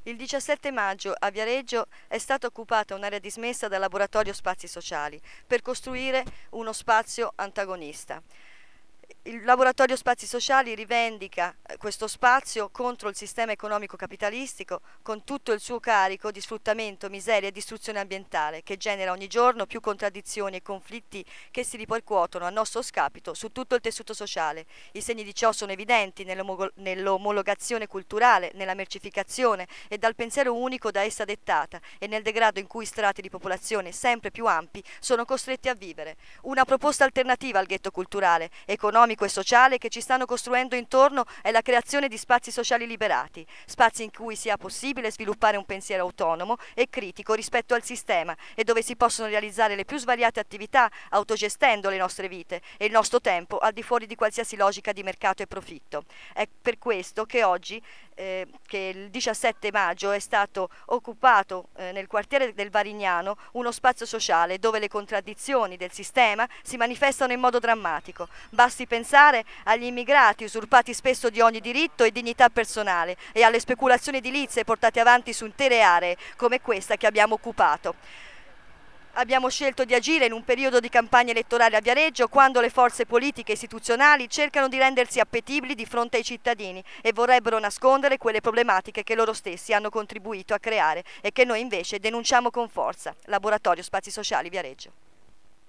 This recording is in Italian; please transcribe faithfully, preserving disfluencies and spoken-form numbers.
Il diciassette maggio a Viareggio è stata occupata un'area dismessa dal laboratorio Spazi Sociali per costruire uno spazio antagonista. Il laboratorio Spazi Sociali rivendica eh, questo spazio contro il sistema economico capitalistico con tutto il suo carico di sfruttamento, miseria e distruzione ambientale che genera ogni giorno più contraddizioni e conflitti che si ripercuotono a nostro scapito su tutto il tessuto sociale. I segni di ciò sono evidenti nell'omo- nell'omologazione culturale, nella mercificazione e dal pensiero unico da essa dettata e nel degrado in cui strati di popolazione sempre più ampi sono costretti a vivere. Una proposta alternativa al ghetto culturale, economico e sociale che ci stanno costruendo intorno è la creazione di spazi sociali liberati, spazi in cui sia possibile sviluppare un pensiero autonomo e critico rispetto al sistema e dove si possono realizzare le più svariate attività autogestendo le nostre vite e il nostro tempo al di fuori di qualsiasi logica di mercato e profitto. È per questo che oggi, eh, che il diciassette maggio è stato occupato eh, nel quartiere del Varignano uno spazio sociale dove le contraddizioni del sistema si manifestano in modo drammatico. Basti pensare agli immigrati usurpati spesso di ogni diritto e dignità personale e alle speculazioni edilizie portate avanti su intere aree come questa che abbiamo occupato. Abbiamo scelto di agire in un periodo di campagna elettorale a Viareggio quando le forze politiche e istituzionali cercano di rendersi appetibili di fronte ai cittadini e vorrebbero nascondere quelle problematiche che loro stessi hanno contribuito a creare e che noi invece denunciamo con forza. Laboratorio Spazi Sociali Viareggio.